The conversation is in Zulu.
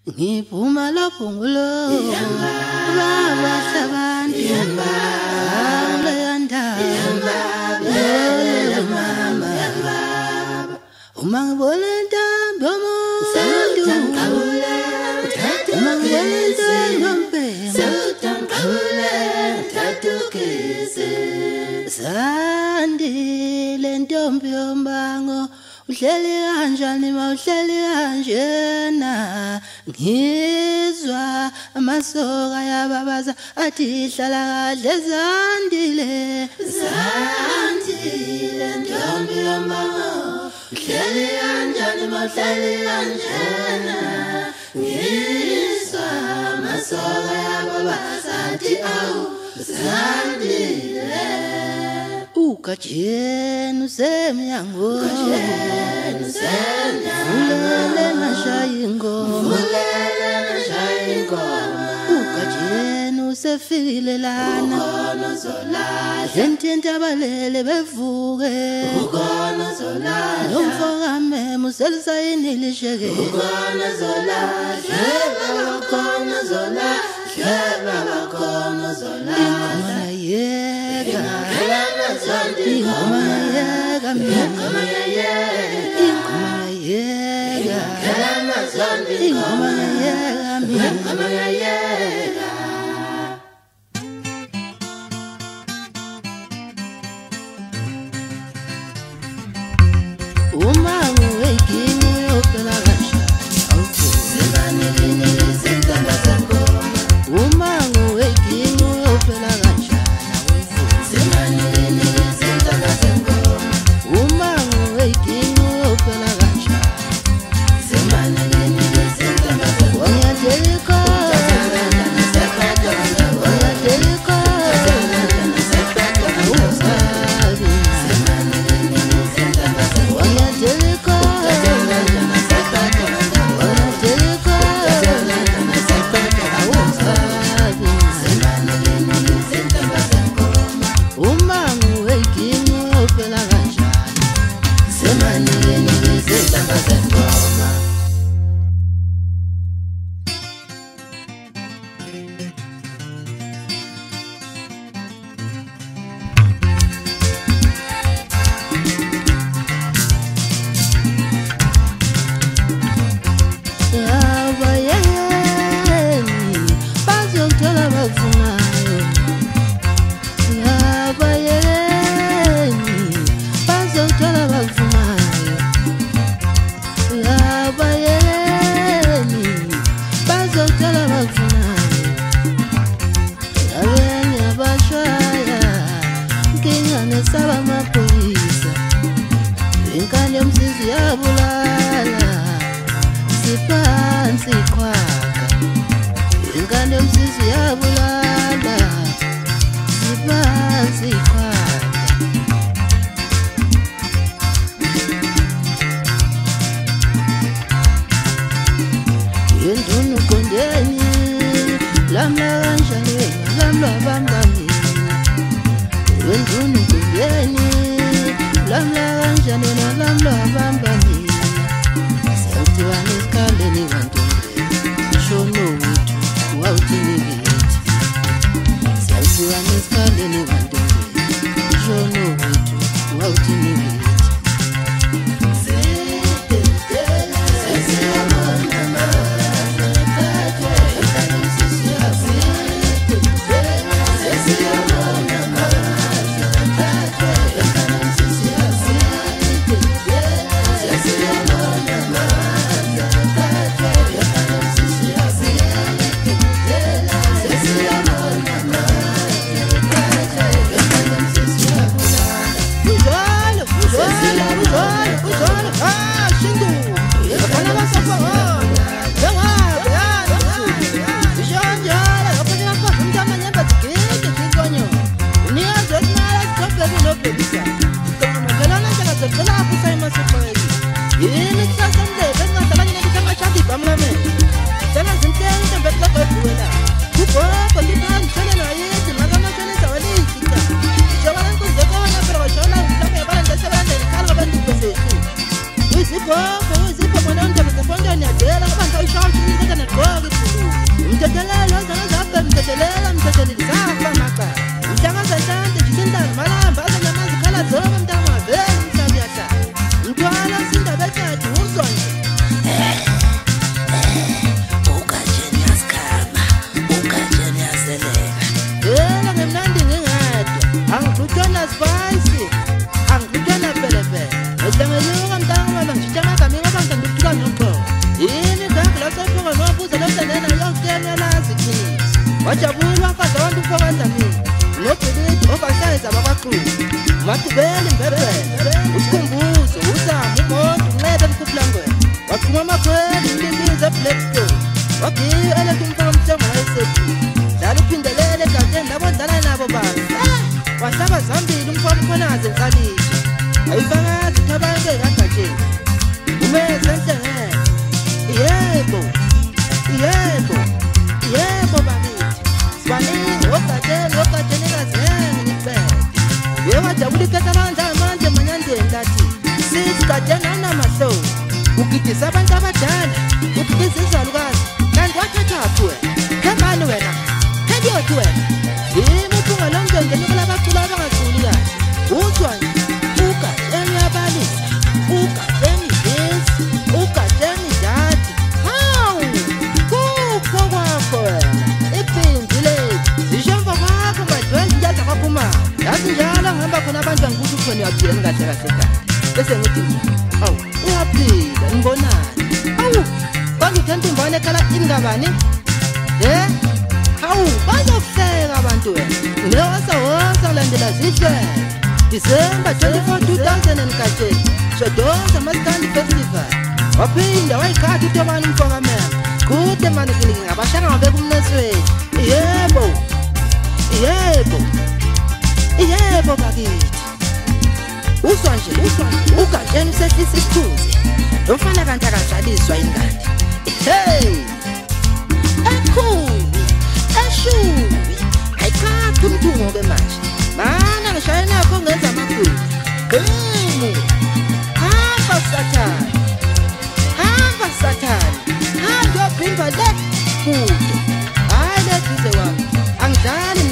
Ngiphuma lapho ngulo baba sabantu leyanda mama uma ngibona intambo yomuntu uma ngibona intambo Sandile ntombi yombango uhleli kanjani mawuhleli kanjena ngizwa amasoka yababaza athi hlala kahle Sandile ntombi yombango uhleli kanjani mawuhleli kanjena ngizwa amasoka yababaza athi awu Sandile Ukajenu semnyango Vulele ngashaya ingoma Ukajenu sefikile lana Lentinte abalele bevuke Nomfoka memu selisayinile isheke Ingoma yeka Ingoma yeka Uma uwekini uyopela Uma uwekini uyopela Uma uwekini uyopela Inkani yomsizi yabulala Siphansi khwaka Inkani yomsizi yabulala Siphansi khwaka Yendunu kondeni Lamla kanjani Lamla bambami Yendunu kondeni Lamla kanjani Lamla bambami Sawutiwa nesikhaleni kantombe Shono wethu wawuthinikithi Sawutiwa nesikhaleni kantombe Shono wethu wawuthinikithi Wayenza lena yonke yalazi thini wajabula mfazi abantu ukwenza mina nobhilidi oversize abakaqulu magibeli mbebele usikhumbuzo uzama umonto uncede mkhuphulangwena waqhuma amakhweli ilindiza Blackstone wagiya elekumfaka umthembu wayesethi dala uphindelele egadeni labo dlala nabo baba wahlaba zambili umfana ukhonaze nkalisha ayifakazi thabanke kagatsheni umeze enhlengele yebo bakithi sibaningi ogatsheni kazenge ngikubeke yewajabula iketalanza manje manyandeni lathi sithi gatsheni anamahloni ugidisa abantu abadala udikiza izalukazi kanti wathathaphi wena khembani wena khebiyothi wena yimi uphunga lomndeni kulabaculi abangaculi kahle uthwa nje ugatsheni yabalisa ugatsheni dance ugatsheni dati hawu kukho kwakho wena ibhindi lethu zishemva kwakho madwenzi njaza kwaphumayo yazi njalo ngihamba khona abantu angikuthi ukhona uyaphila nikahle kahle ekhaya bese ngithi awu uyaphila ngibonani awu bangithanda imbone ekhala ingabani hawu bazokuhleka abantu wena unewasawasa kulandela zihlelo December 24, 2000 Katsheni Shodoza Maskandi Festival waphinda wayikhathi utobani umfokamela kude manje ngingabashaka ngabeka umnesweni yebo bakithi uzwa nje ugatsheni usehlisa isithunzi lomfana kanti akajaliswa ingane ekhulu eshubi ayikhathi umthungo-ke manje mana ngishaya nakho ngenza amagwini hamba sathane hamba uyophinda le kude hhayi le duze wami angidlali